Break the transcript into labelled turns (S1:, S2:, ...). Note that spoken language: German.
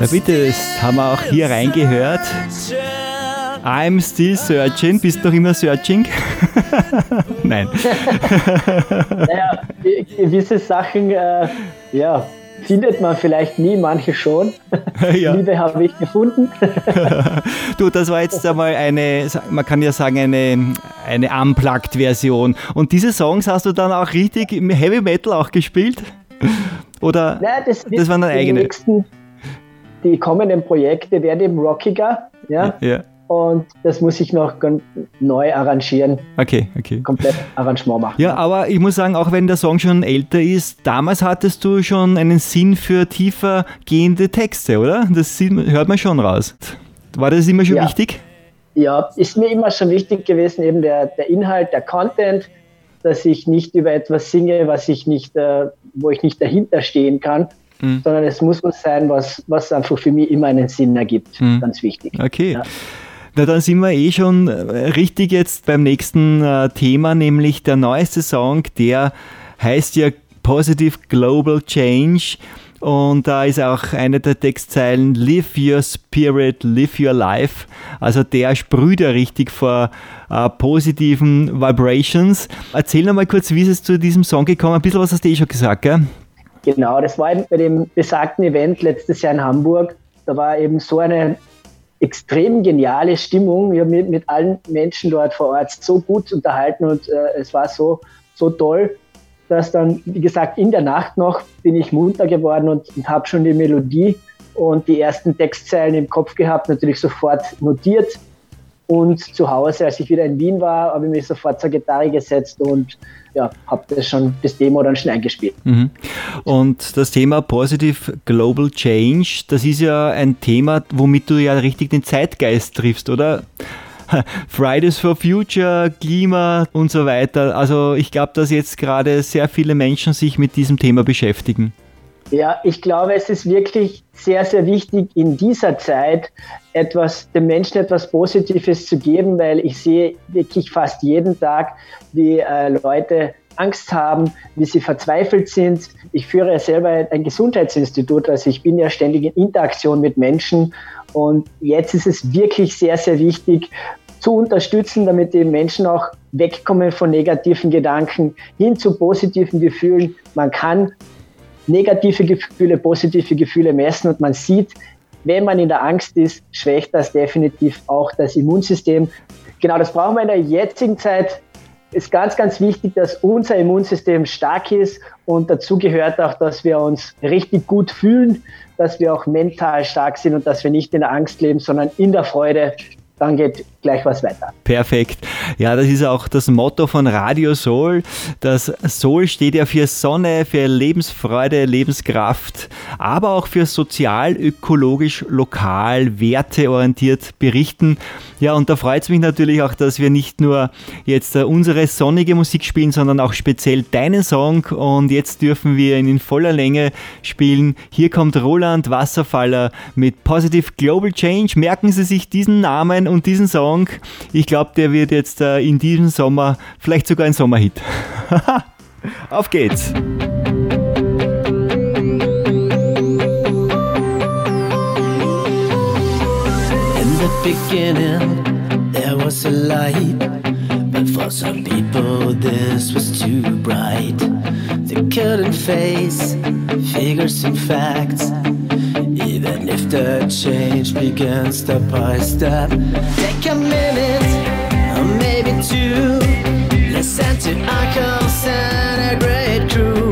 S1: Na bitte, das haben wir auch hier reingehört. I'm still searching. Bist du noch immer searching? Nein.
S2: Naja, gewisse Sachen, findet man vielleicht nie, manche schon. Ja. Liebe habe ich gefunden.
S1: Du, das war jetzt einmal man kann ja sagen, eine Unplugged-Version. Und diese Songs hast du dann auch richtig im Heavy Metal auch gespielt? Oder
S2: nein, das
S1: waren dann eigene?
S2: Die kommenden Projekte werden eben rockiger. Ja. Und das muss ich noch neu arrangieren.
S1: Okay.
S2: Komplett Arrangement machen.
S1: Ja, aber ich muss sagen, auch wenn der Song schon älter ist, damals hattest du schon einen Sinn für tiefer gehende Texte, oder? Das hört man schon raus. War das immer schon wichtig?
S2: Ja, ist mir immer schon wichtig gewesen, eben der Inhalt, der Content, dass ich nicht über etwas singe, wo ich nicht dahinter stehen kann, sondern es muss was sein, was einfach für mich immer einen Sinn ergibt. Ganz wichtig.
S1: Okay. Ja. Na, dann sind wir schon richtig jetzt beim nächsten Thema, nämlich der neueste Song, der heißt ja Positive Global Change und da ist auch eine der Textzeilen Live Your Spirit, Live Your Life, also der sprüht ja richtig vor positiven Vibrations. Erzähl noch mal kurz, wie ist es zu diesem Song gekommen? Ein bisschen was hast du schon gesagt, gell?
S2: Genau, das war eben bei dem besagten Event letztes Jahr in Hamburg, da war eben so eine extrem geniale Stimmung. Ich habe mich mit allen Menschen dort vor Ort so gut unterhalten und es war so toll, dass dann, wie gesagt, in der Nacht noch bin ich munter geworden und habe schon die Melodie und die ersten Textzeilen im Kopf gehabt, natürlich sofort notiert. Und zu Hause, als ich wieder in Wien war, habe ich mich sofort zur Gitarre gesetzt und habe das Demo dann schnell eingespielt.
S1: Und das Thema Positive Global Change, das ist ja ein Thema, womit du ja richtig den Zeitgeist triffst, oder? Fridays for Future, Klima und so weiter. Also ich glaube, dass jetzt gerade sehr viele Menschen sich mit diesem Thema beschäftigen.
S2: Ja, ich glaube, es ist wirklich sehr, sehr wichtig, in dieser Zeit dem Menschen etwas Positives zu geben, weil ich sehe wirklich fast jeden Tag, wie Leute Angst haben, wie sie verzweifelt sind. Ich führe ja selber ein Gesundheitsinstitut, also ich bin ja ständig in Interaktion mit Menschen und jetzt ist es wirklich sehr, sehr wichtig, zu unterstützen, damit die Menschen auch wegkommen von negativen Gedanken hin zu positiven Gefühlen. Man kann negative Gefühle, positive Gefühle messen und man sieht, wenn man in der Angst ist, schwächt das definitiv auch das Immunsystem. Genau, das brauchen wir in der jetzigen Zeit. Ist ganz, ganz wichtig, dass unser Immunsystem stark ist und dazu gehört auch, dass wir uns richtig gut fühlen, dass wir auch mental stark sind und dass wir nicht in der Angst leben, sondern in der Freude. Dann geht gleich was weiter.
S1: Perfekt. Ja, das ist auch das Motto von Radio Soul. Das Soul steht ja für Sonne, für Lebensfreude, Lebenskraft, aber auch für sozial, ökologisch, lokal, werteorientiert berichten. Ja, und da freut es mich natürlich auch, dass wir nicht nur jetzt unsere sonnige Musik spielen, sondern auch speziell deinen Song. Und jetzt dürfen wir ihn in voller Länge spielen. Hier kommt Roland Wasserfaller mit Positive Global Change. Merken Sie sich diesen Namen und diesen Song. Ich glaube, der wird jetzt in diesem Sommer vielleicht sogar ein Sommerhit. Auf geht's!
S3: In the beginning, there was a light, but for some people this was too bright. They couldn't face figures and facts, even if the change began step by step. Take a minute, or maybe two, listen to uncles and a great crew.